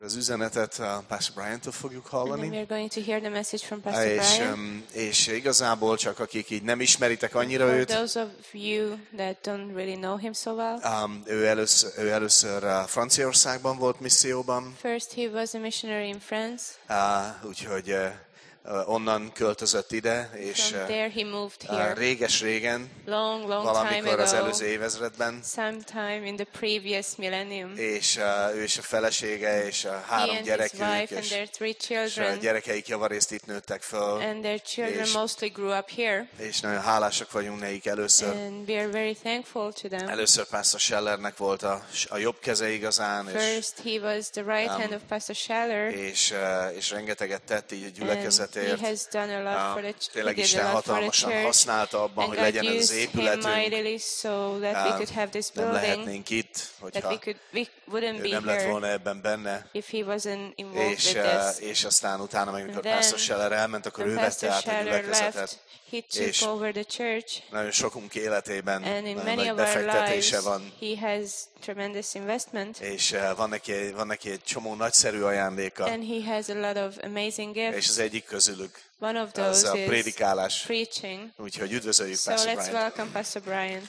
Az üzenetet Pastor Brian-től fogjuk And hallani. then we're going to hear the message from Pastor Brian. És igazából csak akik így nem ismeritek annyira For őt, those of you that don't really know him so well, ő először Franciaországban volt misszióban, first he was a missionary in France. úgyhogy onnan költözött ide, és From there he moved here. réges-régen, Long time valamikor az ago. előző évezredben, Sometime in the previous millennium. és ő és a felesége és a He 3 and his gyerekük, wife and és their 3 a children. gyerekeik javarészt itt nőttek föl, And their children és- mostly grew up here. és nagyon hálásak vagyunk nekik először. And we are very thankful to them. Először Pastor Schellernek volt a jobb keze igazán, First, he was the right hand of Pastor Scheller, és rengeteget tett így a and gyülekezetért. he has done a lot for the church. Tényleg He did Isten a lot for the hatalmasan church, használta abban, and hogy God legyen ez az used him épületünk. mightily so that we could have this Nem building, lehetnénk itt, that hogyha we wouldn't ő be nem lett here volna ebben benne. if he wasn't involved És, with this. és aztán utána, amikor And then, Pastor Scheller elment, akkor ő When vette Pastor át a Scheller gyülekezetet. left, he és took over the church, nagyon sokunk életében and in nagyon many nagy of our lives, befektetése van. he has tremendous investment, És van neki egy csomó nagyszerű ajándéka, and he has a lot of amazing és gifts. az egyik közülük One of az those a is prédikálás. preaching. Úgyhogy üdvözöljük So Pastor let's Brian-t. welcome Pastor Brian.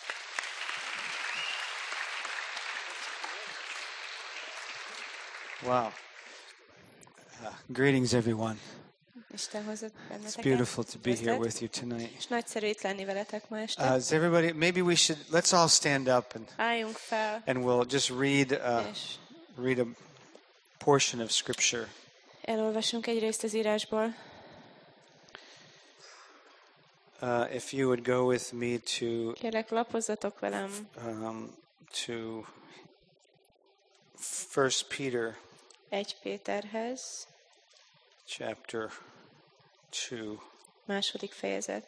Wow. Greetings, everyone. Isten hozott It's benneteket. beautiful to be here Üdvözlet. with you tonight. És nagyszerű itt lenni veletek ma este. Is everybody? Maybe we should. Let's all stand up Álljunk fel, and we'll just read és a portion of Scripture. elolvasunk egy részt az írásból. If you would go with me to Kérlek, lapozzatok velem to 1 Peter 1 Péterhez, chapter 2. második fejezet.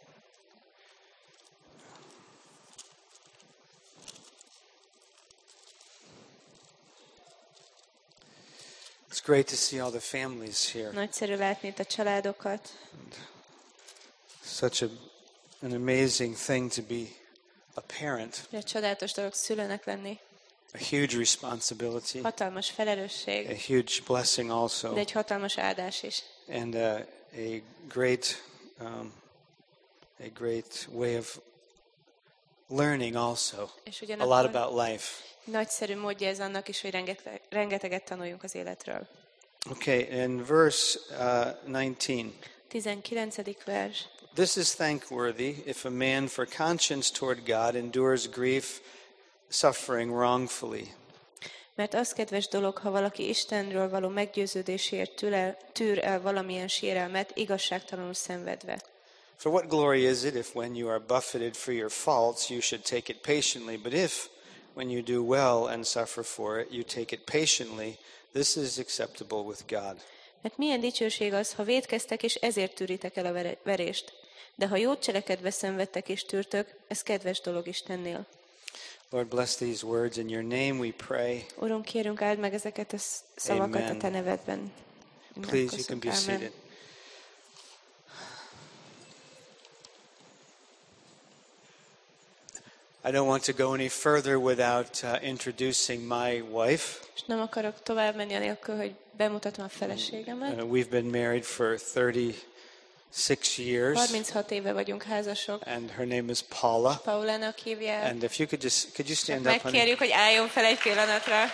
It's great to see all the families here. Nagyszerű látni itt a családokat. Such an amazing thing to be a parent. Ugye csodálatos dolog szülőnek lenni. A huge responsibility. Hatalmas A felelősség, huge blessing also. de egy hatalmas áldás is. And a great way of learning also. És A lot ugyanakkor about life. nagyszerű módja ez annak is, hogy rengeteget tanuljunk az életről. Okay, in verse 19. 19. vers. This is thankworthy if a man for conscience toward God endures grief, suffering wrongfully. Mert az kedves dolog, ha valaki Istenről való meggyőződésért tűr el valamilyen sérelmet, igazságtalanul szenvedve. For what glory is it if when you are buffeted for your faults you should take it patiently, but if when you do well and suffer for it you take it patiently, this is acceptable with God. Mert milyen dicsőség az, ha vétkeztek és ezért tűritek el a verést. De ha jót cselekedve szenvedtek és tűrtök, ez kedves dolog Istennél. Lord, bless these words in your name we pray. Urunk, kérünk, áld meg ezeket a szavakat Amen. a te nevedben. Please, you can be Amen. seated. I don't want to go any further without introducing my wife. És nem akarok tovább menni anélkül, hogy bemutatom a feleségemet. We've been married for 36 years, 36 éve vagyunk házasok. and her name is Paula. Paulának hívják. And if you could you stand up, honey? Megkérjük, hogy álljon fel egy pillanatra.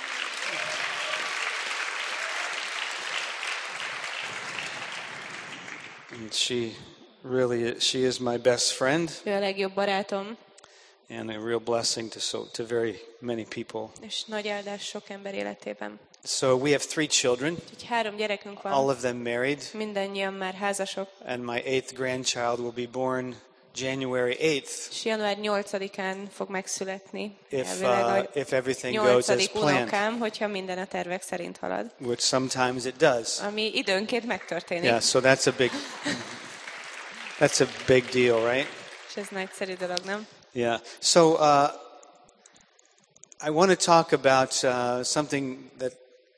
And she is my best friend Ő a legjobb barátom, and a real blessing to very many people. és nagy áldás sok ember életében. So we have 3 children, Úgyhogy 3 gyerekünk all van, of them married, mindannyian már házasok, and my 8th grandchild will be born January 8th és január 8-án fog megszületni. if Elvileg a everything goes as 8. planned, unokám, hogyha minden a tervek szerint halad. which sometimes it does. Ami időnként megtörténik. Yeah, so that's a big deal, right? És ez nagyszerű dolog, nem? Yeah. So I want to talk about something that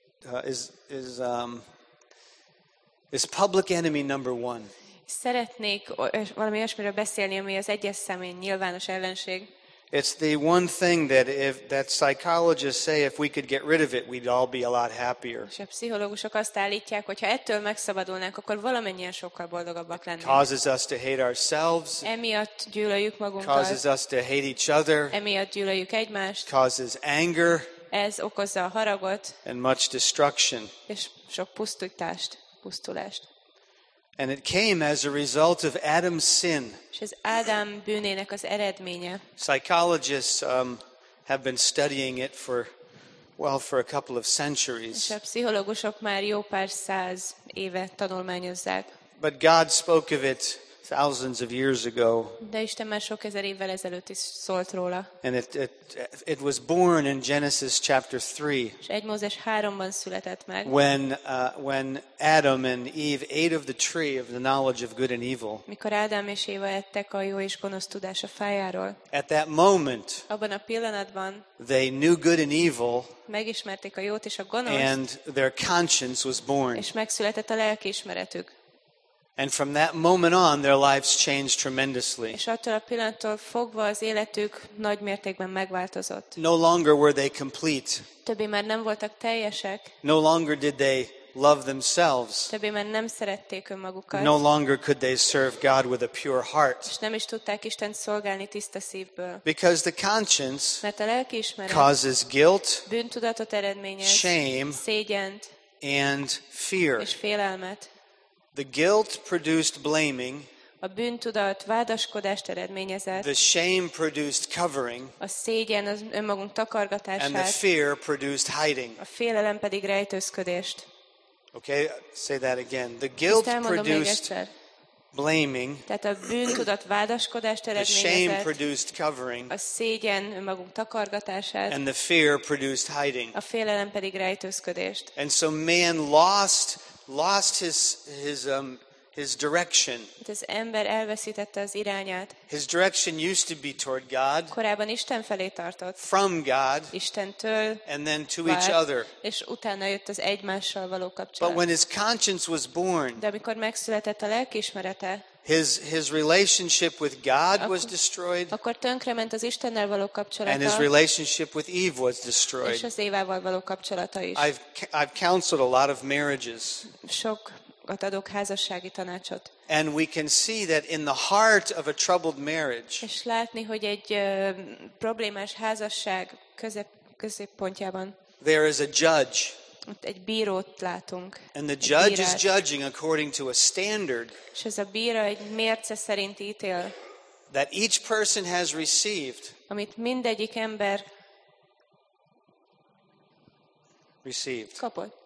is public enemy number 1. Szeretnék valami olyasmiről beszélni, ami az egyes számú nyilvános ellenség. It's the one thing that psychologists say if we could get rid of it, we'd all be a lot happier. És a pszichológusok azt állítják, hogy ha ettől megszabadulnánk, akkor valamennyien sokkal boldogabbak lennénk. Causes us to hate ourselves. Emiatt gyűlöljük magunkat. Causes us to hate each other. Emiatt gyűlöljük egymást. Causes anger. Ez okozza a haragot. And much destruction. És sok pusztulást. And it came as a result of Adam's sin. És ez Ádám bűnének az eredménye. Psychologists have been studying it for a couple of És centuries. a pszichológusok már jó pár száz éve tanulmányozzák. But God spoke of it thousands of years ago. De Isten már sok ezer évvel ezelőtt is szólt róla. And it was born in Genesis chapter 3. És 1 Mózes 3-ban született meg. When Adam and Eve ate of the tree of the knowledge of good and evil. Mikor Ádám és Éva ettek a jó és gonosz tudás a fájáról. At that moment, Abban a pillanatban they knew good and evil, megismerték a jót és a gonoszt, and their conscience was born. és megszületett a lelkiismeretük. And from that moment on, their lives changed tremendously. És attól a pillanattól fogva az életük nagy mértékben megváltozott. No longer were they complete. Többé már nem voltak teljesek, No longer did they love themselves. többé már nem szerették önmagukat, No longer could they serve God with a pure heart. és nem is tudták Istent szolgálni tiszta szívből. Because the conscience Mert a lelkiismeret causes guilt, bűntudatot eredményez, shame, szégyent and fear. és félelmet. The guilt produced blaming. A bűntudat vádaskodást eredményezett, The shame produced covering. a szégyen az önmagunk And the takargatását, fear produced hiding. a félelem pedig rejtőzködést. Okay, say that again. The Ezt guilt elmondom még produced egyszer. blaming. Tehát a bűntudat vádaskodást The shame eredményezett, produced covering. a szégyen önmagunk takargatását, And the fear produced hiding. a félelem pedig rejtőzködést. And so man lost his direction. Hát az ember elveszítette az irányát. His direction used to be toward God, Korábban Isten felé tartott, from God, Istentől and then to each várt, other. és utána jött az egymással való But kapcsolat. when his conscience was born, De amikor megszületett a lelkiismerete, his relationship with God was destroyed, akkor tönkrement az Istennel való and his kapcsolata, relationship with Eve was és destroyed. az Évával való kapcsolata is. I've counseled a lot of marriages, Sokat adok házassági tanácsot. and we can see that in the heart of a troubled marriage, És látni, hogy egy problémás házasság középpontjában there is a judge, ott egy bírót látunk. and the egy judge is bírát. judging according to a standard És ez a bíra egy mérce szerint ítél, that each person has received amit mindegyik ember kapott.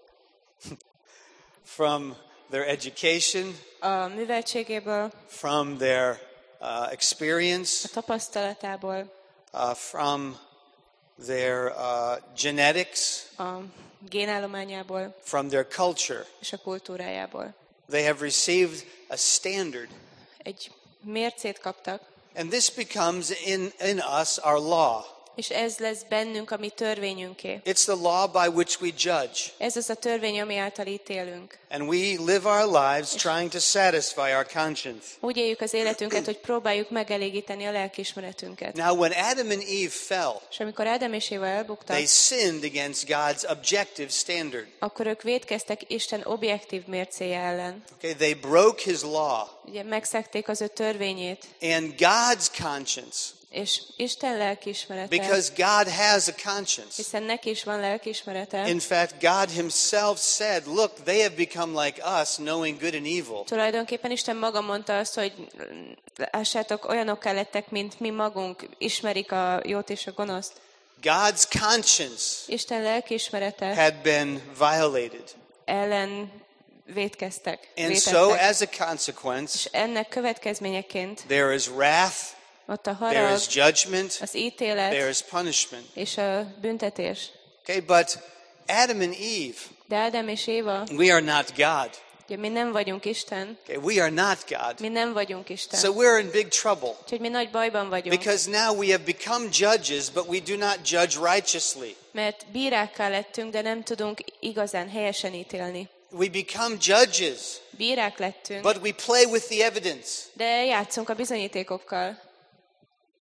from their education, A műveltségéből, from their a experience, tapasztalatából, from their genetics, a génállományából from their culture. és a kultúrájából. They have received a standard. Egy mércét kaptak, And this becomes in us our law. és ez lesz bennünk a mi törvényünké. It's the law by which we judge. Ez az a törvény, ami által ítélünk. And we live our lives trying to satisfy our conscience. Úgy éljük az életünket, hogy próbáljuk megelégíteni a lelkiismeretünket. Now, when Adam and Eve fell, És amikor Ádám és Éva elbuktak, they sinned against God's objective standard. akkor ők vétkeztek Isten objektív mércéje ellen. Okay, they broke his law. Ugye megszegték az ő törvényét, And God's conscience, és Isten lelkiismerete, because God has a conscience. hiszen neki is van lelkiismerete. In fact, God himself said, look, they have become like us, knowing good and evil. Tulajdonképpen Isten maga mondta azt, hogy lássátok, olyanokká lettek, mint mi magunk, ismerik a jót és a gonoszt. God's conscience Isten lelkiismerete had been violated. ellen vétkeztek, And so, vétettek. as a consequence, És ennek következményeként there is wrath, ott a there harag, is judgment, az ítélet there is punishment. és a büntetés. Okay, but Adam and Eve, De Ádám és Éva, we are not God. ugye mi nem vagyunk Isten, Okay, we are not God. mi nem vagyunk Isten. So we're in big trouble Úgyhogy mi nagy bajban vagyunk, because now we have become judges, but we do not judge righteously. mert bírákká lettünk, de nem tudunk igazán helyesen ítélni. We become judges, Bírák lettünk, but we play with the evidence. de játszunk a bizonyítékokkal.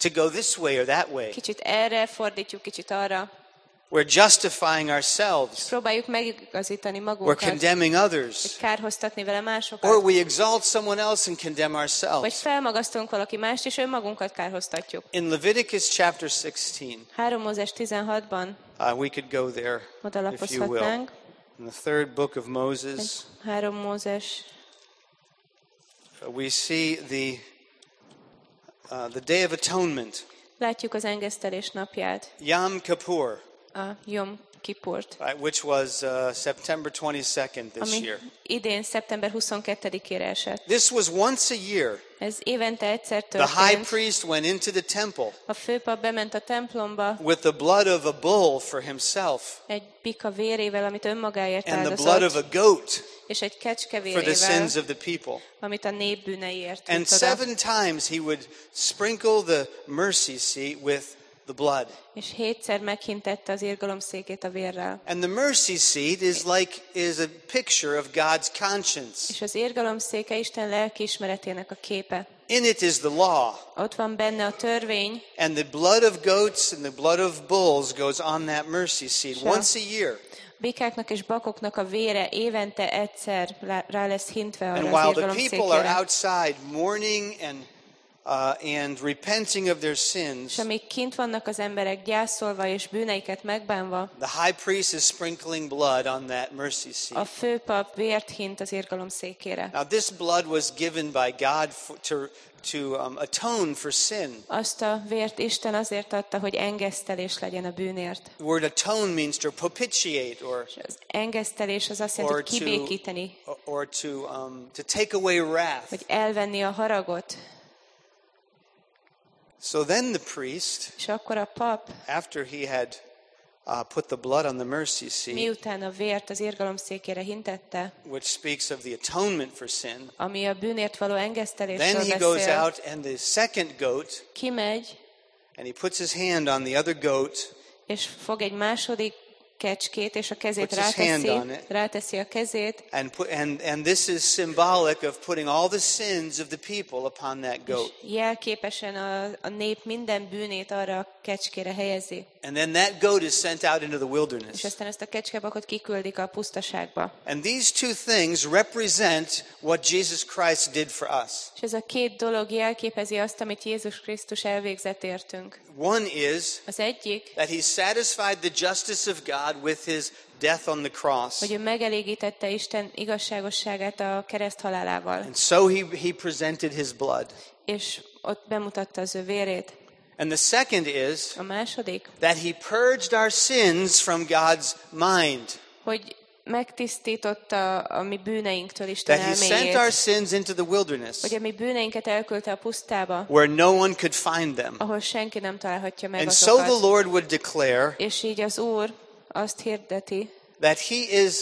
to go this way or that way. Kicsit erre fordítjuk, kicsit arra. We're justifying ourselves. Próbáljuk megigazítani We're magunkat, condemning vagy others. kárhoztatni vele Or másokat. we exalt someone else and condemn Vagy ourselves. felmagasztunk valaki mást, és önmagunkat kárhoztatjuk. In Leviticus chapter 16, 3 Mózes 16-ban we could go there oda if you will. lapozhatnánk. In the third book of Moses, 3 Mózes, we see the Day of Atonement, látjuk az engesztelés napját, Yom Kippur, a Jom Kipurt, right, which was September 22nd this ami year. idén szeptember 22-ére esett. This was once a year. Ez évente egyszer The high történt. priest went into the temple A főpap bement a templomba with the blood of a bull for himself egy bika vérével, amit önmagáért and the blood of a áldozott, goat és egy kecske for the vérével, sins of the people. amit a nép bűneiért And vitt oda. 7 times he would sprinkle the mercy seat with the blood. És 7-szer meghintette az irgalomszékét a vérrel. And the mercy seat is a picture of God's conscience. És az irgalomszéke Isten lelkiismeretének a képe. In it is the law, Ott van benne a törvény, and the blood of goats and the blood of bulls goes on that mercy seat Sure. once a year. bikáknak és bakoknak a vére évente egyszer rá lesz hintve arra And az while the people are irgalomszékére. outside mourning and repenting of their És sins, amíg kint vannak az emberek gyászolva és bűneiket megbánva, the high priest is sprinkling blood on that mercy a seat. főpap vért hint az irgalomszékére. Now this blood was given by God to atone for sin. Azt a vért Isten azért adta, hogy engesztelés legyen a bűnért. The word atone means to propitiate És az engesztelés az azt jelenti, or hogy kibékíteni, to take away wrath. hogy elvenni a haragot. So then the priest, És akkor a pap, after he had put the blood on the mercy seat, miután a vért az irgalomszékére hintette, which speaks of the atonement for sin, ami a bűnért való engesztelésről then he goes beszél, out and the second goat, kimegy, and he puts his hand on the other goat, és fog egy második kecskét, és a kezét Puts his hand on it. ráteszi a kezét, and this is symbolic of putting all the sins of the people upon that goat. és jelképesen a nép minden bűnét arra a kecskére helyezi. And then that goat is sent out into the És wilderness. aztán ezt a kecskebakot kiküldik a pusztaságba. And these two things represent what Jesus Christ did for us. És ez a két dolog jelképezi azt, amit Jézus Krisztus elvégzett értünk. One is Az egyik, that he satisfied the justice of God with his death on the cross. hogy ő megelégítette Isten igazságosságát a kereszt halálával, And so he presented his blood. és ott bemutatta az ő vérét. And the second is A második, that he purged our sins from God's mind. hogy megtisztította a mi bűneinktől Isten That he sent our elméjét, sins into the wilderness hogy a mi bűneinket elküldte a pusztába, where no one could find them. ahol senki nem találhatja meg And so the azokat. Lord would declare És így az Úr azt hirdeti, that he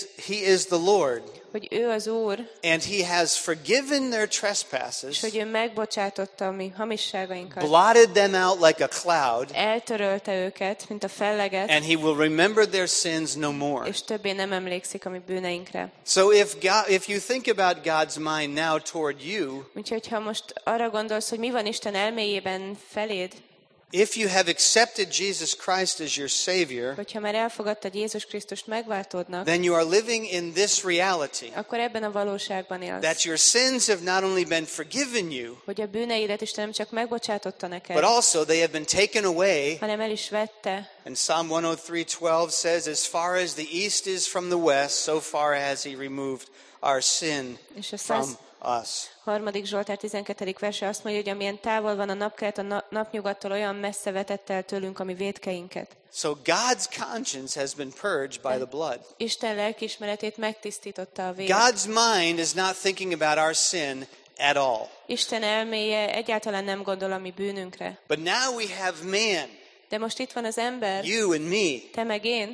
is the Lord, hogy ő az Úr, and he has forgiven their és trespasses, hogy ő megbocsátotta a mi hamisságainkat. blotted them out like a cloud, Eltörölte őket, mint a felleget, and he will remember their sins no more. és többé nem emlékszik a mi bűneinkre. So if you think about God's mind now toward you, Úgyhogy ha most arra gondolsz, hogy mi van Isten elméjében feléd, if you have accepted Jesus Christ as your Savior, hogyha már elfogadtad Jézus Krisztust megváltódnak, then you are living in this reality, akkor ebben a valóságban that élsz. your sins have not only been forgiven you, Hogy a bűneidet Isten nem csak megbocsátotta neked, but also they have been taken away. hanem el is vette. And Psalm 103:12 says, as far as the east is from the west, so far has he removed our sin És a from us. 3. Zsoltár 12. verse azt mondja, hogy amilyen távol van a napkelet a napnyugattól, olyan messze vetett el tőlünk a mi vétkeinket. So God's conscience has been purged by the blood. Isten lelkiismeretét megtisztította a vér. God's mind is not thinking about our sin at all. Isten elméje egyáltalán nem gondol a mi bűnünkre. But now we have man, De most itt van az ember, you and me. te meg én,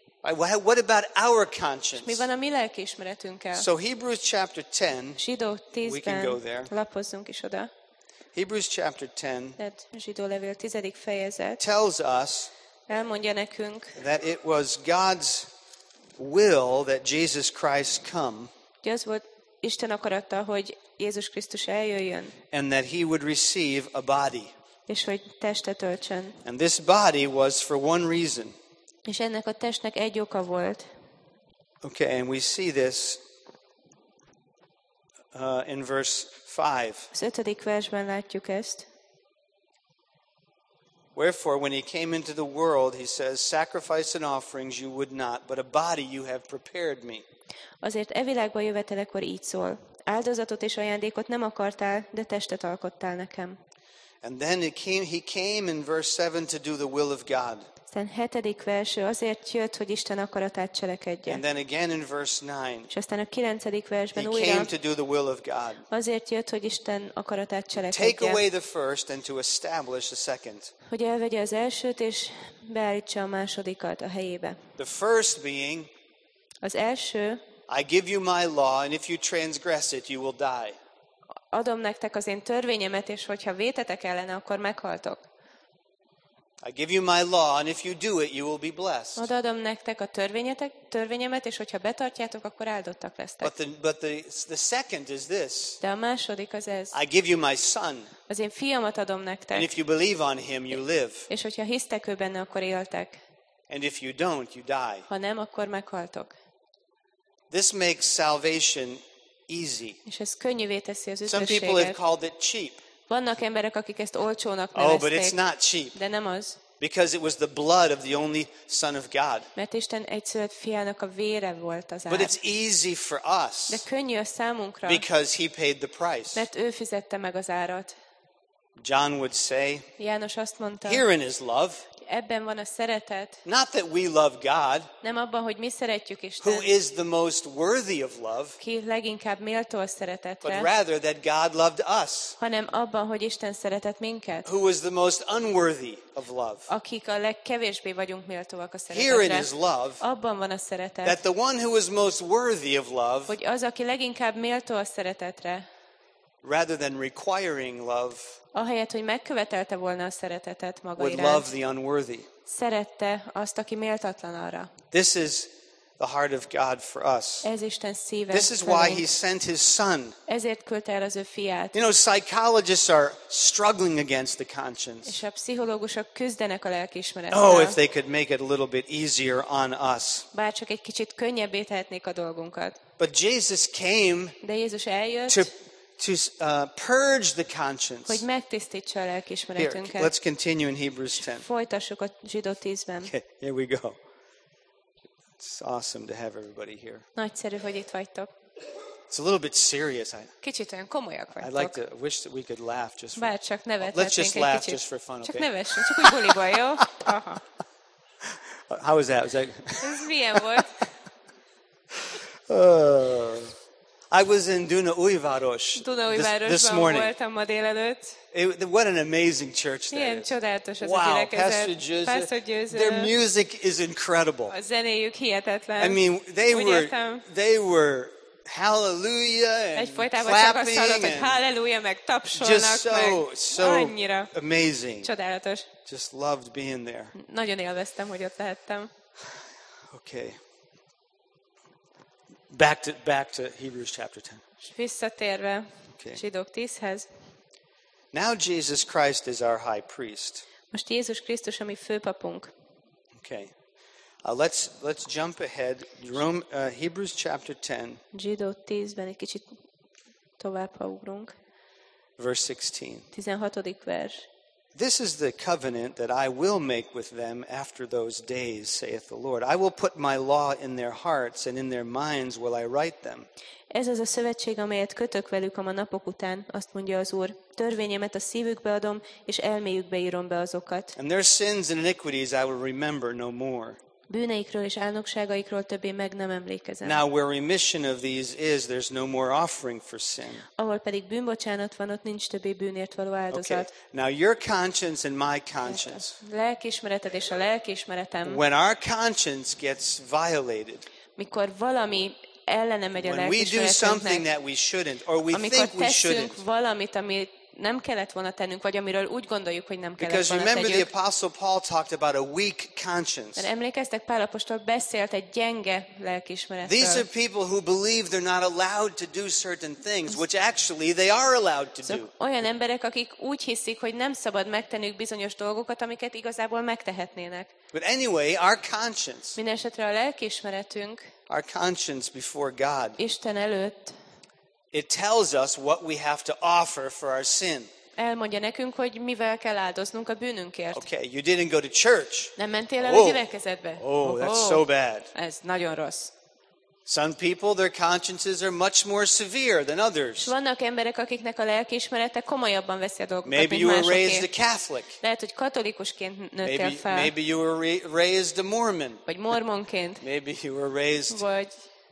What about our mi conscience? van a mi lelkiismeretünkkel? So Hebrews chapter 10, Zsidó We can go 10-ben, there. lapozzunk is oda, Hebrews chapter 10 tehát Zsidó levél 10. fejezet, tells us elmondja nekünk, that it was God's will that Jesus Christ come, hogy az volt Isten akarata, hogy Jézus Krisztus eljöjjön, and that he would receive a body. és hogy testet öltsön. And this body was for one reason. És ennek a testnek egy oka volt. Okay, and we see this in verse 5. Az 5. versben látjuk ezt. Wherefore, when he came into the world, he says, sacrifice and offerings you would not, but a body you have prepared me. Azért e világba jövetelekor így szól. Áldozatot és ajándékot nem akartál, de testet alkottál nekem. And then he came in verse 7 to do the will of God. Aztán 7. vers, ő azért jött, hogy Isten akaratát cselekedje. And then again in verse 9, És aztán a 9. versben he újra came to do the will of God. azért jött, hogy Isten akaratát Take cselekedje. away the first and to establish the second. Hogy elvegye az elsőt, és beállítsa a másodikat a helyébe. The first being, Az első, I give you my law, and if you transgress it, you will die. adom nektek az én törvényemet, és hogyha vétetek ellene, akkor meghaltok. I give you my law, and if you do it, you will be blessed. Odaadom nektek a törvényemet, és hogyha betartjátok, akkor áldottak lesztek. But the second is this. De a második az ez. I give you my son, Az én fiamat adom and nektek, if you believe on him, you live. és hogyha hisztek ő benne, akkor éltek. And if you don't, you die. Ha nem, akkor meghaltok. This makes salvation easy. És ez könnyűvé teszi az Some people have üdvösséget. called it cheap. Vannak emberek, akik ezt olcsónak Oh, but it's nevezték, not cheap. de nem az. Because it was the blood of the only Son of God. Mert Isten egyszülött fiának a vére volt az But ár. it's easy for De us könnyű a számunkra, because he paid the price. mert ő fizette meg az árat. John would say, János azt mondta, herein is love, ebben van a szeretet, not that we love God, nem abban, hogy mi szeretjük who Istent, is the most worthy of love, ki leginkább méltó a but szeretetre, rather that God loved us, hanem abban, hogy Isten szeretett minket, who was the most unworthy of love. akik a legkevésbé vagyunk méltóak a Herein szeretetre. is love, Abban van a szeretet, that the one who is most worthy of love, hogy az, aki leginkább méltó a szeretetre, rather than requiring love, ahelyett, hogy megkövetelte volna a szeretetet maga would love iránt, the unworthy. szerette azt, aki méltatlan arra. This is the heart of God for us. Ez Isten szíve This is why felénk. he sent his son. Ezért küldte el az ő fiát. You know, psychologists are struggling against the conscience. És a pszichológusok küzdenek a Oh, if lelkiismerettel. they could make it a little bit easier on us. Bár csak egy kicsit könnyebbé tehetnék a dolgunkat. But Jesus came De Jézus eljött, to purge the conscience. hogy megtisztítsa a Here, lelkiismeretünket. let's continue in Hebrews 10. Folytassuk a Zsidó 10-ben. Okay, here we go. It's awesome to have everybody here. Nagyszerű, hogy itt vagytok. It's a little bit serious. Kicsit olyan komolyak I'd like vagytok. to wish that we could laugh just for, Bár csak let's nevethetnénk just egy laugh kicsit. just for fun, Csak okay? nevessünk, csak úgy buliban, jó? Aha. How was that? Was that Ez milyen volt? I was in Dunaújváros this Dunaújvárosban morning. voltam ma délelőtt. What an amazing church that Milyen is. csodálatos az a Wow, gyülekezet. Pastor Győző. their music is incredible. A zenéjük hihetetlen. I mean, Úgy értem. they were hallelujah and Egyfolytában csak azt clapping hallott, hogy and halleluja, meg just tapsolnak, meg so annyira amazing. csodálatos. Just loved being there. Nagyon élveztem, hogy ott lehettem. Okay. Back to Hebrews chapter 10. És visszatérve Okay. Zsidók 10-hez. Now Jesus Christ is our high priest. Most Jézus Krisztus, ami főpapunk. Okay. Let's jump ahead. Hebrews chapter 10, Zsidó 10-ben egy kicsit tovább, ha ugrunk. verse 16. 16. vers. This is the covenant that I will make with them after those days, saith the Lord. I will put my law in their hearts, and in their minds will I write them. Ez az a szövetség, amelyet kötök velük a napok után, azt mondja az Úr. Törvényemet a szívükbe adom, és elméjükbe írom be azokat. And their sins and iniquities I will remember no more. Bűneikről és álnokságaikról többé meg nem emlékezem. Now where remission of these is, there's no more offering for sin. Ahol pedig bűnbocsánat van, ott nincs többé bűnért való Okay. áldozat. Now your conscience and my conscience. Lelkiismereted és a lelkiismeretem, When our conscience gets violated, mikor valami ellene megy a when we do something lelkiismeretünknek, that we shouldn't, or we amikor think we shouldn't, teszünk valamit, amit nem kellett volna tennünk, vagy amiről úgy gondoljuk, hogy nem kellett Because volna remember, the tegyük. Apostle Paul talked about a weak conscience. Mert emlékeztek, Pál apostol beszélt egy gyenge These are lelkiismeretről. people who believe they're not allowed to do certain things, which actually they are allowed to do. Olyan emberek, akik úgy hiszik, hogy nem szabad megtenniük bizonyos dolgokat, amiket igazából megtehetnének. But anyway, our conscience, Mindenesetre a lelkiismeretünk our conscience before God, Isten előtt it tells us what we have to offer for our sin. elmondja nekünk, hogy mivel kell áldoznunk a bűnünkért. Okay, you didn't go to church. Nem mentél el Oh. a gyülekezetbe? Oh, that's so bad. Ez nagyon rossz. Some people, their consciences are much more severe than És others. vannak emberek, akiknek a lelkiismerete komolyabban veszi a dolgokat, Maybe mint you were raised másoké. a Catholic. Lehet, hogy katolikusként nőttél fel, Maybe you were raised a Mormon. vagy mormonként, Maybe you were raised vagy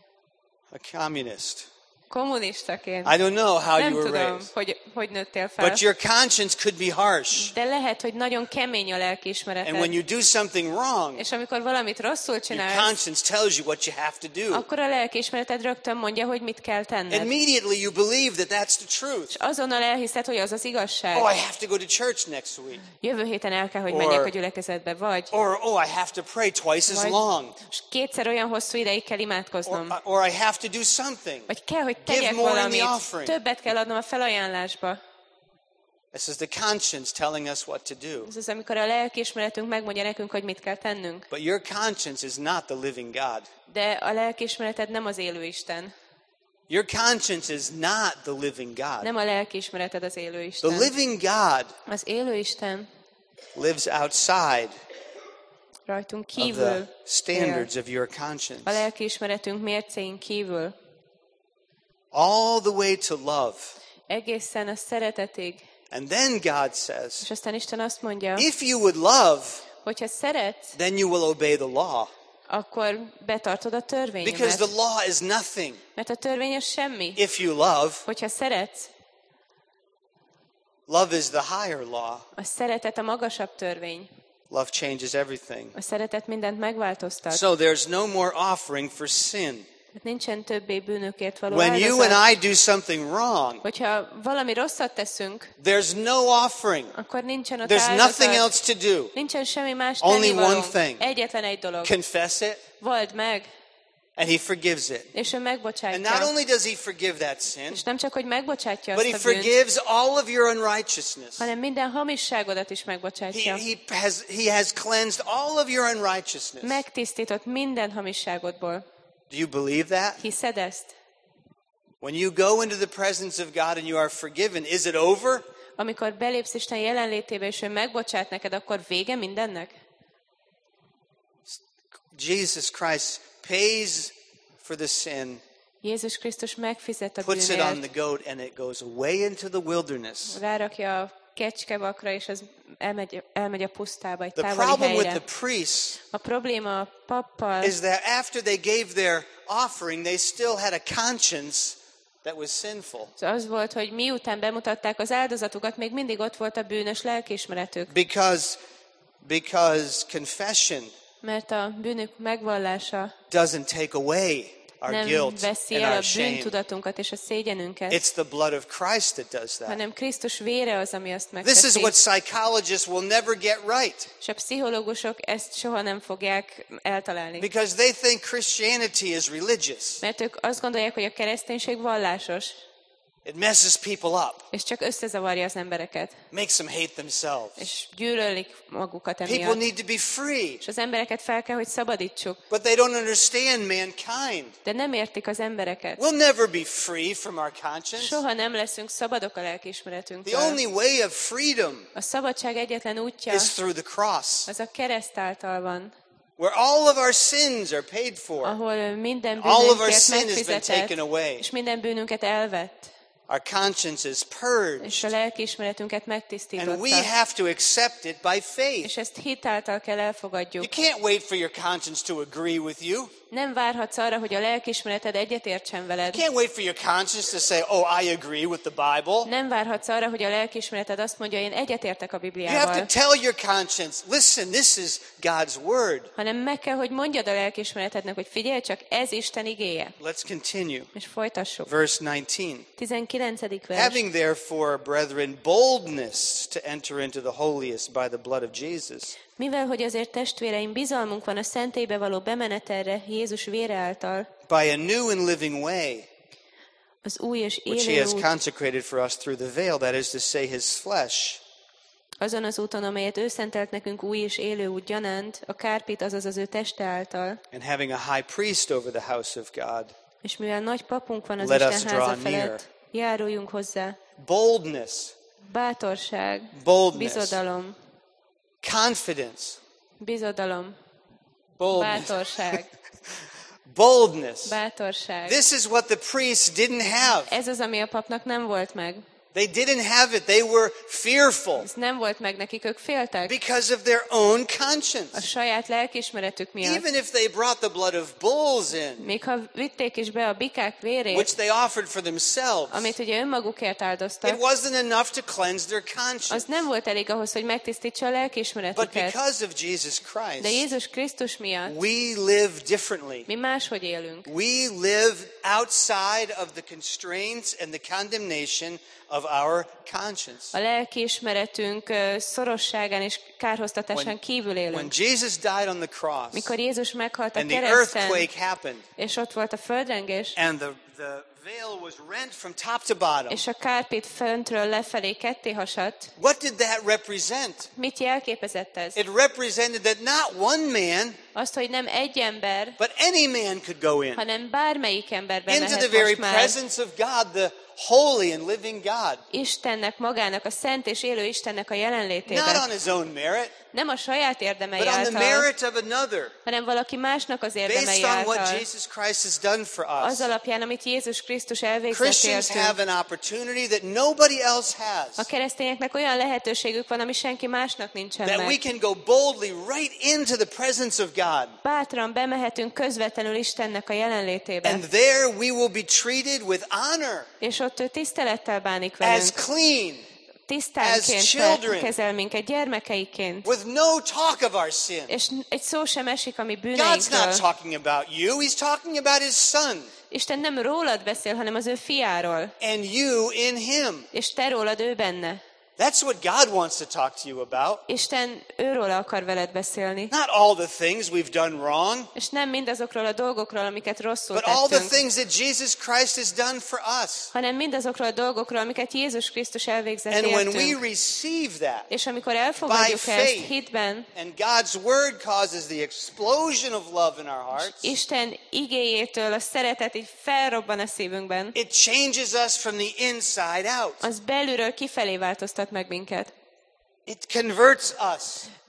a communist. kommunistaként. I don't know how Nem you were tudom, raised. hogy nőttél fel. But your conscience could be harsh. De lehet, hogy nagyon kemény a And when lelkiismereted. you do something wrong, És amikor valamit rosszul your csinálsz, conscience tells you what you have to do. akkor a lelkiismereted rögtön mondja, hogy mit kell tenned. Immediately you believe that that's the truth. És azonnal elhiszed, hogy az az igazság. Oh, I have to go to church next week. Jövő héten el kell, hogy Or- menjek a gyülekezetbe, vagy Or I have to pray twice as long. és kétszer olyan hosszú ideig kell imádkoznom. Or I have to do something. Vagy kell, hogy Give tegyek more in the valamit. offering. Többet kell adnom a felajánlásba. This is the conscience telling us what to do. Ez az, amikor a lelkiismeretünk megmondja nekünk, hogy mit kell tennünk. But your conscience is not the living God. De a lelkiismereted nem az élő Isten. Your conscience is not the living God. Nem a lelkiismereted az élő The Isten. living God Az élő Isten lives outside rajtunk of kívül the standards él. of your A conscience. lelkiismeretünk mércéin kívül. All the way to love. Egészen a szeretetig. And then God says, És aztán Isten azt mondja, if you would love, hogyha szeretsz, then you will obey the law. akkor betartod a Because törvényemet. the law is nothing. Mert a törvény az semmi. If you love, Hogyha szeretsz, love is the higher law. a szeretet a magasabb törvény. Love changes everything. A szeretet mindent megváltoztat. So there's no more offering for sin. Nincsen többé bűnökért való When you áldozat. and I do something wrong, Hogyha valami rosszat teszünk, there's no offering. akkor nincsen ott There's nothing áldozat. else to do. Nincsen semmi más Only tennivalónk. one thing. Egyetlen egy dolog. Confess it, Vald meg, and He forgives it. és ő And not megbocsátja. only does He forgive that sin, És nem csak, hogy megbocsátja but He azt a bűnt, forgives all of your unrighteousness. hanem minden hamisságodat is megbocsátja. He has cleansed all of your unrighteousness. Megtisztított minden hamisságodból. Do you believe that? Hiszed ezt? When you go into the presence of God and you are forgiven, is it over? Amikor belépsz Isten jelenlétébe, és ő megbocsát neked, akkor vége mindennek? Jesus Christ pays for the sin, Jézus Krisztus megfizet a puts it on the bűnért, goat, and it goes away into the wilderness. rárakja a kecskevakra, és az elmegy a pusztába, egy The távoli problem with helyre. the priests A probléma a pappal is that after they gave their offering, they still had a conscience that was sinful. az volt, hogy miután bemutatták az áldozatukat, még mindig ott volt a bűnös lelkiismeretük. Because confession Mert a bűnök megvallása doesn't take away our nem guilt veszi and el a our shame. bűntudatunkat és a szégyenünket, It's the blood of Christ that does that. hanem Krisztus vére az, ami azt This is megteszi. what psychologists will never get right, És a pszichológusok ezt soha nem fogják eltalálni. because they think Christianity is religious. Mert ők azt gondolják, hogy a kereszténység vallásos, It messes people up, és csak összezavarja az embereket, makes them hate themselves. és gyűlölik magukat People emiatt. need to be free, És az embereket fel kell, hogy szabadítsuk. but they don't understand mankind. De nem értik az embereket. We'll never be free from our conscience. Soha nem leszünk szabadok a The lelkiismeretünktől. only way of freedom A szabadság egyetlen útja is through the cross, az a kereszt által van, where all of our sins are paid for. ahol minden All of our bűnünket sin has been megfizetett, taken away. és minden bűnünket elvett, Our conscience is és purged, a lelkiismeretünket and we megtisztította. have to accept it by faith. És ezt hit által kell You elfogadjuk. can't wait for your conscience to agree with you. Nem várhatsz arra, hogy a lelkiismereted egyetértsen veled. You can't wait for your conscience to say, oh, I agree with the Bible. Nem várhatsz arra, hogy a lelkiismereted azt mondja, én egyetértek a You have Bibliával. to tell your conscience, listen, this is God's word. Hanem meg kell, hogy mondjad a lelkiismeretednek, hogy figyelj csak, ez Isten igéje. Let's continue. És folytassuk. Verse 19. 19. vers. Having therefore, brethren, boldness to enter into the holiest by the blood of Jesus, Mivel, hogy azért testvéreim, bizalmunk van a szentélybe való bemenetelre Jézus vére által, by a new and living way, az új és which he élő has út, consecrated for us through the veil, that is to say, his flesh, azon az úton, amelyet ő szentelt nekünk új és élő út gyanánt, a kárpit, azaz az ő teste által, and having a high priest over the house of God. és mivel nagy papunk van az Let us Isten draw háza near. felett, járuljunk hozzá. Boldness, Bátorság, boldness, bizodalom, confidence, bizodalom, boldness, bátorság, boldness. bátorság. This is what the priests didn't have. Ez az, ami a papnak nem volt meg. They didn't have it. They were fearful Ez nem volt meg nekik, ők féltek because of their own a conscience. saját lelkiismeretük miatt. Even if they brought the blood of bulls in, Még ha vitték is be a bikák vérét, which they offered for themselves, amit ugye önmagukért it áldoztak, wasn't enough to cleanse their az conscience. nem volt elég ahhoz, hogy megtisztítsa a But lelkiismeretüket. because of Jesus De Christ, Jézus Krisztus miatt we live differently. mi máshogy élünk. We live outside of the constraints and the condemnation of our conscience. A lelkiismeretünk szorosságán és kárhoztatásán kívül When élünk. Jesus died on the cross Mikor Jézus meghalt a and the kereszten, earthquake happened és ott volt a földrengés, and the veil was rent from top to bottom, és a kárpit föntről lefelé ketté hasadt, what did that represent? mit jelképezett ez? It represented that not one man, Azt, hogy nem egy ember, but any man could go in hanem bármelyik ember into the bemehet very most már presence of God, the holy and living God. Istennek magának, a szent és élő Istennek a Not jelenlétében. on his own merit, Nem a saját érdemei but on the által, merit of another, hanem valaki másnak az érdemei based on what által. Jesus Christ has done for us. Az alapján, amit Jézus Krisztus elvégzett Christians értünk. have an opportunity that nobody else A has, keresztényeknek olyan lehetőségük van, ami senki másnak nincsen that we meg. can go boldly right into the presence of God. Bátran bemehetünk közvetlenül Istennek a jelenlétébe, And there we will be treated with honor, és ott ő tisztelettel bánik as velünk. clean, Tisztánként children. kezel minket, gyermekeiként. with no talk of our sin. És egy szó sem esik a mi God's not bűneinkről. talking about you, he's talking about his son Isten nem rólad beszél, hanem az ő fiáról. and you in him. És te rólad, ő benne. That's what God wants to talk to you about. Isten őróla akar veled beszélni. Not all the things we've done wrong, És nem mindazokról a dolgokról, amiket rosszul but all the tettünk, things that Jesus Christ has done for us. hanem mindazokról a dolgokról, amiket Jézus Krisztus elvégzett And when we értünk. receive that, És amikor elfogadjuk by ezt faith, hitben, and God's word causes the explosion of love in our hearts, Isten igéjétől a szeretet így felrobban a szívünkben, it changes us from the inside out. az belülről kifelé változtat meg minket. It converts us.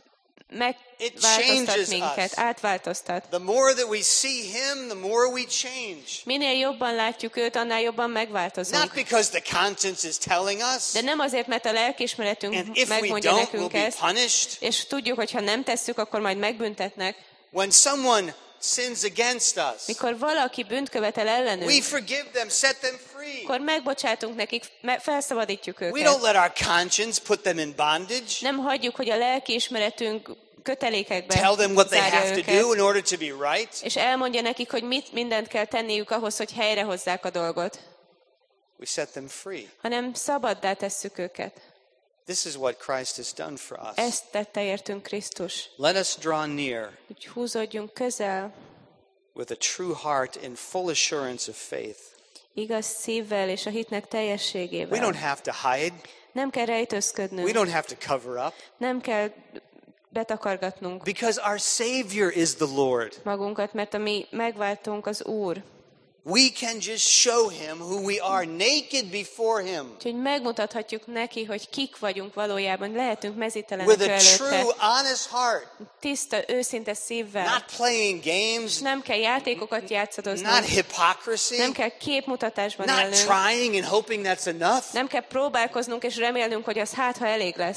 Megváltoztat changes minket, us. átváltoztat. The more that we see him, the more we change. Minél jobban látjuk őt, annál jobban Not megváltozunk. because the conscience is telling us, De nem azért, mert a and lelkiismeretünk if we megmondja don't, we'll nekünk be ezt, punished. és tudjuk, hogy ha nem tesszük, akkor majd megbüntetnek. When someone sins against us, Mikor valaki bűnt követel we ellenünk, forgive them, set them free. akkor megbocsátunk nekik, felszabadítjuk We őket. don't let our conscience put them in bondage, Nem hagyjuk, hogy a lelkiismeretünk kötelékekbe tell them what they zárja have to őket, do in order to be right. és elmondja nekik, hogy mit mindent kell tenniük ahhoz, hogy helyrehozzák a dolgot, We set them free. hanem szabaddá tesszük őket. This is what Christ has done for us. Ezt tette értünk Krisztus. Let us draw near Úgy húzódjunk közel, with a true heart in full assurance of faith. igaz szívvel és a hitnek We teljességével. don't have to hide. Nem kell We rejtőzködnünk, don't have to cover up. nem kell betakargatnunk Because our Savior is the Lord. magunkat, mert a mi megváltunk az Úr. We can just show him who we are naked before him Úgyhogy megmutathatjuk neki, hogy kik vagyunk valójában, lehetünk mezítelenek with ő a true, előtte. honest heart. Tiszta, őszinte szívvel. Not playing És games, nem kell játékokat not játszadoznunk. hypocrisy, Nem kell képmutatásban not élnünk. trying and hoping that's enough. Nem kell próbálkoznunk és remélnünk, hogy az hát, ha elég lesz.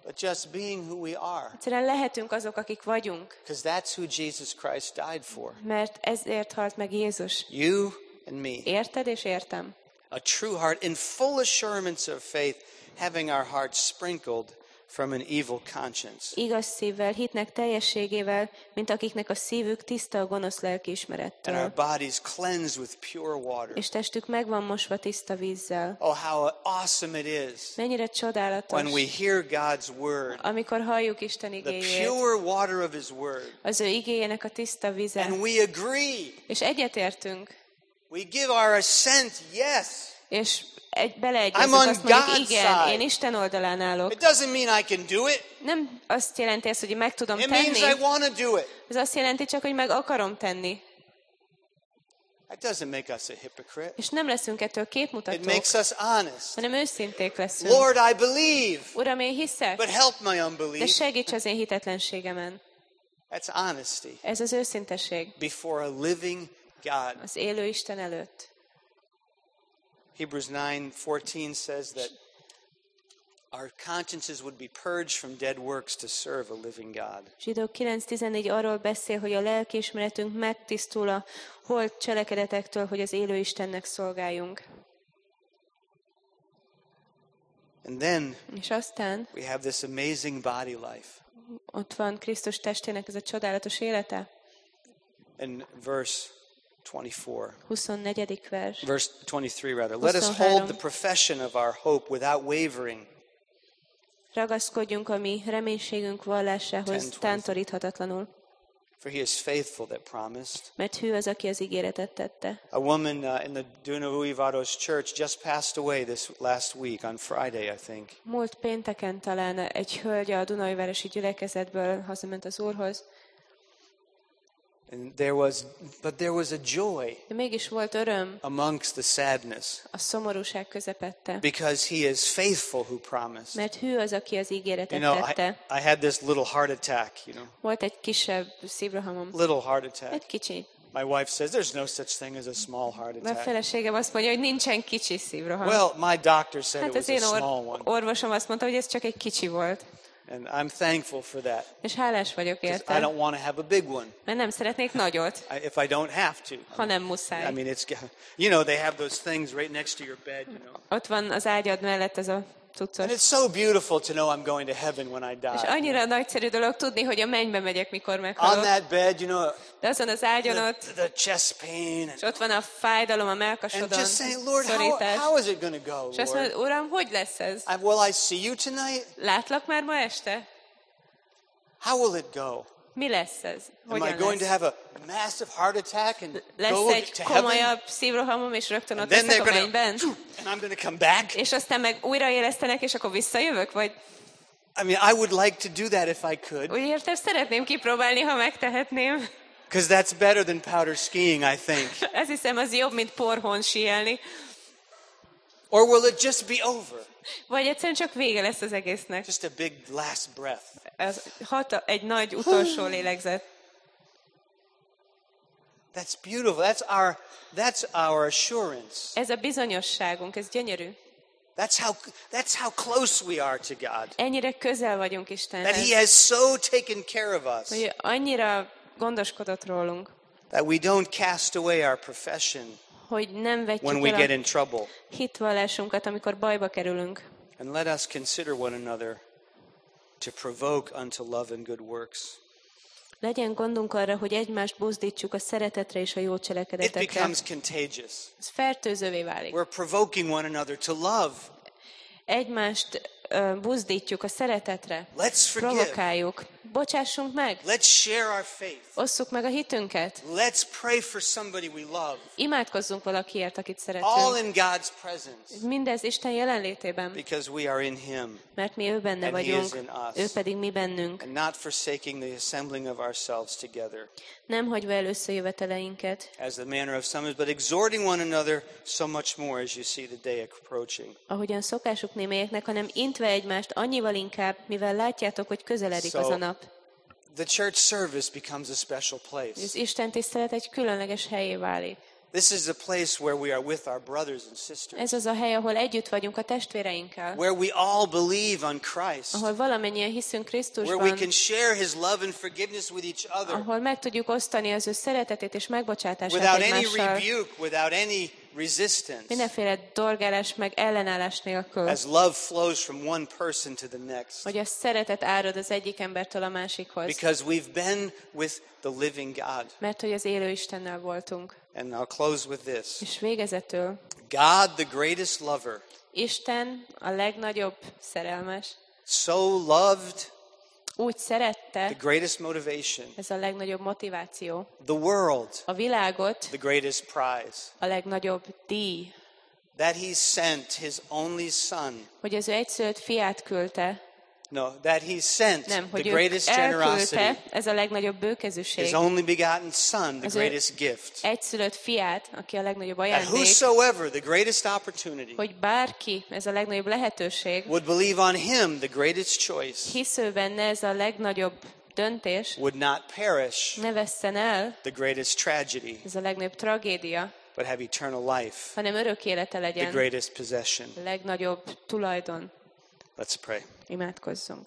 but just being who we are. Egyszerűen lehetünk azok, akik vagyunk, Because that's who Jesus Christ died for. mert ezért halt meg Jézus. You and me. Érted és értem? A true heart in full assurance of faith, having our hearts sprinkled from an evil conscience. Igaz szívvel, hitnek teljességével, mint akiknek a szívük tiszta a gonosz And our lelkiismerettől, bodies cleansed with pure water. és testük meg van mosva tiszta vízzel. Oh, how awesome it is Mennyire csodálatos, when we hear God's word, amikor halljuk Isten the igéjét, pure water of His word, az ő igéjének a tiszta vize, and we agree. és egyetértünk, We give our assent, yes. és I'm beleegyezünk, on azt mondjuk, God's igen, side. én Isten oldalán állok. It doesn't mean I can do it. Nem azt jelenti ezt, hogy meg tudom It means I tenni, want to do it. ez azt jelenti csak, hogy meg akarom tenni. That doesn't make us a hypocrite. És nem leszünk ettől It képmutatók, makes us honest. hanem őszinték leszünk. Lord, I believe, Uram, én hiszek, but help my de unbelief. segíts az én hitetlenségemen. That's honesty Ez az őszintesség before a living God. az élő Isten előtt. Hebrews 9:14 says that our consciences would be purged from dead works to serve a living God. Zsidók 9.14 arról beszél, hogy a lelkiismeretünk megtisztul a holt cselekedetektől, hogy az élő Istennek szolgáljunk. And then És aztán we have this amazing body life. ott van Krisztus testének ez a csodálatos élete. In verse 24. 24. vers. Verse 23 rather. Let us 23. hold the profession of our hope without wavering. Ragaszkodjunk a mi reménységünk vallásához 10:23. tántoríthatatlanul, For he is faithful that promised. mert hű az, aki az ígéretet tette. A woman in the Dunavuivados church just passed away this last week on Friday, I think. Múlt pénteken talán egy hölgy a Dunajvárosi gyülekezetből hazament az Úrhoz, And there was a joy de mégis volt öröm amongst the sadness a szomorúság közepette, because he is faithful who promised. mert hű az, aki az ígéretet You know, tette. I had this little heart attack, Volt egy kisebb szívrohamom, little heart attack. egy kicsi. My wife says there's no such thing as a small heart A attack. feleségem azt mondja, hogy nincsen kicsi szívroham. Well, my doctor said Hát it az was a én small one. orvosom azt mondta, hogy ez csak egy kicsi volt. And I'm thankful for that. És hálás vagyok 'Cause I érte, don't want to have a big one mert nem szeretnék nagyot, if I don't have to. ha nem I muszáj. mean, you know, they have those things right next to your bed, you know. Ott van az ágyad mellett ez a cuccos. And it's so beautiful to know I'm going to heaven when I És die. annyira nagyszerű dolog tudni, hogy a mennybe megyek, mikor On meghalok. that bed, you know, De azon az ágyon ott, the chest pain. és ott van a fájdalom, a And mellkasodon, just saying, Lord, szorítás. how is it going to go, És azt Lord? mondod, Uram, hogy lesz ez? Will I see you tonight? Látlak már ma este? How will it go? Mi lesz ez? Am I Hogyan going to lesz? have a massive heart attack and go Lesz egy to heaven? komolyabb szívrohamom, és rögtön ott Then leszek they're a going to, mennyben? and I'm going to come back? És aztán meg újraélesztenek, és akkor visszajövök? Vagy I mean, I would like to do that if I could, úgy értem, szeretném kipróbálni, ha megtehetném. because that's better than powder skiing, I think. Ezt hiszem, az jobb, mint porhón síelni. Or will it just be over? Vagy egyszerűen csak vége lesz az egésznek. Just a big last breath. Ez egy nagy utolsó lélegzet. That's beautiful. That's our assurance. Ez a bizonyosságunk, ez gyönyörű. That's how close we are to God. Ennyire közel vagyunk That Istenhez, He has so taken care of us hogy annyira gondoskodott rólunk, that we don't cast away our profession hogy nem when vetjük we get el in trouble. a hitvallásunkat, amikor bajba kerülünk. And let us consider one another to provoke unto love and good works. Legyen gondunk arra, hogy egymást buzdítsuk a szeretetre és a jó It cselekedetekre. becomes contagious. Ez fertőzővé válik. We're provoking one another to love. Egymást buzdítjuk a szeretetre. Let's forgive. Provokáljuk. Bocsássunk meg. Let's share our faith. Osszuk meg a hitünket. Let's pray for somebody we love. Imádkozzunk valakiért, akit All szeretünk. in God's presence. Mindez Isten jelenlétében, Because we are in Him. mert mi ő benne And he vagyunk, is in us. ő pedig mi bennünk. And not forsaking the assembling of ourselves together, Nem hagyva el összejöveteleinket, as the manner of some is, but exhorting one another so much more as you see the day approaching. ahogyan szokásuk némelyeknek, hanem intve egymást annyival inkább, mivel látjátok, hogy közeledik az a nap. The church service becomes a special place. Az Isten tisztelet egy különleges helyé válik. This is a place where we are with our brothers and sisters. Ez az a hely, ahol együtt vagyunk a testvéreinkkel. Where we all believe on Christ. Ahol valamennyien hiszünk Krisztusban. Where we can share His love and forgiveness with each other. Ahol meg tudjuk osztani az ő szeretetét és megbocsátását without egymással. any rebuke, without any resistance. Mindenféle dorgálás meg ellenállás nélkül. As love flows from one person to the next. Hogy a szeretet árad az egyik embertől a másikhoz. Because we've been with the living God. Mert hogy az élő Istennel voltunk. And I'll close with this. És végezetül. God, the greatest lover. Isten a legnagyobb szerelmes. So loved. Úgy szerette. The greatest motivation. Ez a legnagyobb motiváció. The world. A világot. The greatest prize. A legnagyobb díj. That He sent His only Son. Hogy az ő egyszülött fiát küldte. No, that He sent Nem, the greatest generosity. Ez a legnagyobb bőkezűség. His only begotten Son, the greatest gift. Egyszülött fiát, aki a legnagyobb That ajándék. whosoever, the greatest opportunity. Hogy bárki, ez a legnagyobb lehetőség. Would believe on Him, the greatest choice. Hisző benne, ez a legnagyobb döntés. Would not perish. Ne vesszen el. The greatest tragedy. Ez a legnagyobb tragédia. But have eternal life. Hanem örök élete legyen. The greatest possession. A legnagyobb tulajdon. Let's pray. Imádkozzunk.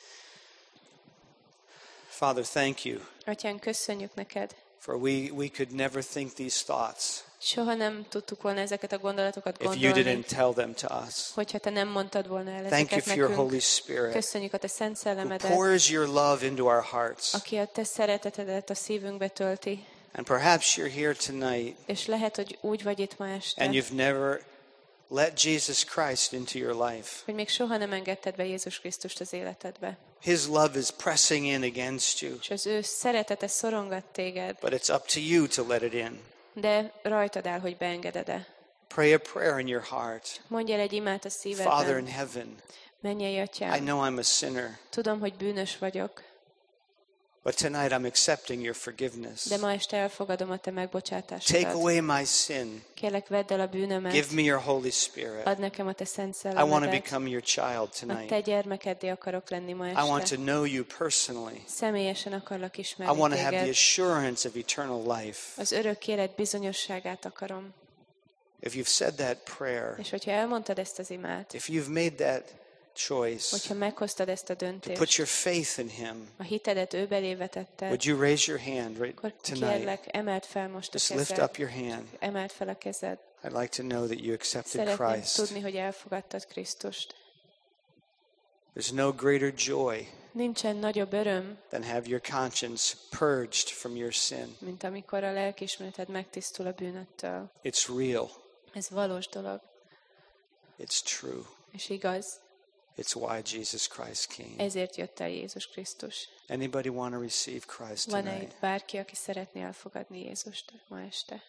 Father, thank you. Atyán, köszönjük neked. For we could never think these thoughts. Soha nem tudtuk volna ezeket a gondolatokat If you gondolni. didn't tell them to us. Hogyha te nem mondtad volna el Thank you ezeket for your nekünk. Holy Spirit. Köszönjük a te szent Who szellemedet, pours your love into our hearts. aki a te szeretetedet a szívünkbe tölti. And perhaps you're here tonight. És lehet, hogy úgy vagy itt ma este, And you've never let Jesus Christ into your life. hogy még soha nem engedted be Jézus Krisztust az életedbe. His love is pressing in against you. És az ő szeretete szorongat téged, But it's up to you to let it in. de rajtad áll, hogy beengeded-e. Pray a prayer in your heart. Mondj el egy imát a Father in szívedben. heaven, Mennyei I atyám, know I'm a sinner, tudom, hogy bűnös vagyok, but tonight I'm accepting your forgiveness. de ma este elfogadom a te Take megbocsátásodat. away my sin. Kérlek, vedd el a bűnömet, Give me your Holy Spirit. add nekem a te szent I want to szellemedet. become your child A te tonight. gyermekeddé akarok lenni ma I want este. to know you personally. Személyesen akarlak I ismerni want to have the téged. assurance of eternal life. Az örök élet bizonyosságát akarom. If you've said that prayer, És hogyha elmondtad ezt az imát, if you've made that choice hogyha meghoztad ezt a to döntést, put your faith in Him, a hitedet ő beléve tetted, would you raise your hand right akkor tonight? kérlek, emeld fel most a Just lift kezed. up your hand. Emeld fel a kezed. I'd like to know that you accepted Szeretném Christ. tudni, hogy elfogadtad Krisztust. There's no greater joy Nincsen nagyobb öröm, than have your conscience purged from your sin. mint amikor a lelkiismereted megtisztul a bűnöttől. It's real. Ez valós dolog, It's true. és igaz. It's why Jesus Christ came. Ezért jött el Jézus Krisztus. Anybody want to receive Christ Van-e tonight? itt bárki, aki szeretné elfogadni Jézust ma este?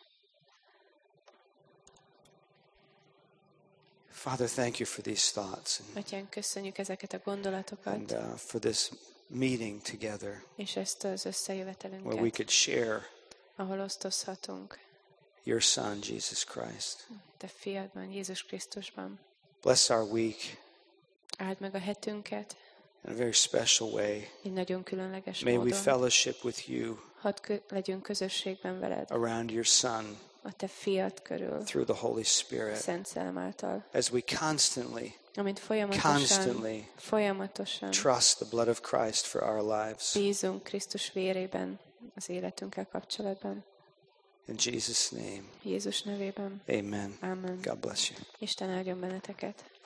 Father, thank you for these thoughts Atyán, köszönjük ezeket a gondolatokat, and for this meeting together és ezt az where we összejövetelünket, could share ahol osztozhatunk your Son, Jesus Christ. te fiadban, Jézus Krisztusban. Bless our week Áld meg a hetünket in a very special way. egy nagyon különleges May we módon. fellowship with you Hadd legyünk közösségben veled, around your Son a te fiad körül, through the Holy Spirit Szent Szellem által. as we constantly Amint Constantly folyamatosan trust the blood of Christ for our lives. bízunk Krisztus vérében az életünkkel kapcsolatban. In Jesus' name, Jézus nevében. amen. Amen. God bless you. Isten áldjon benneteket.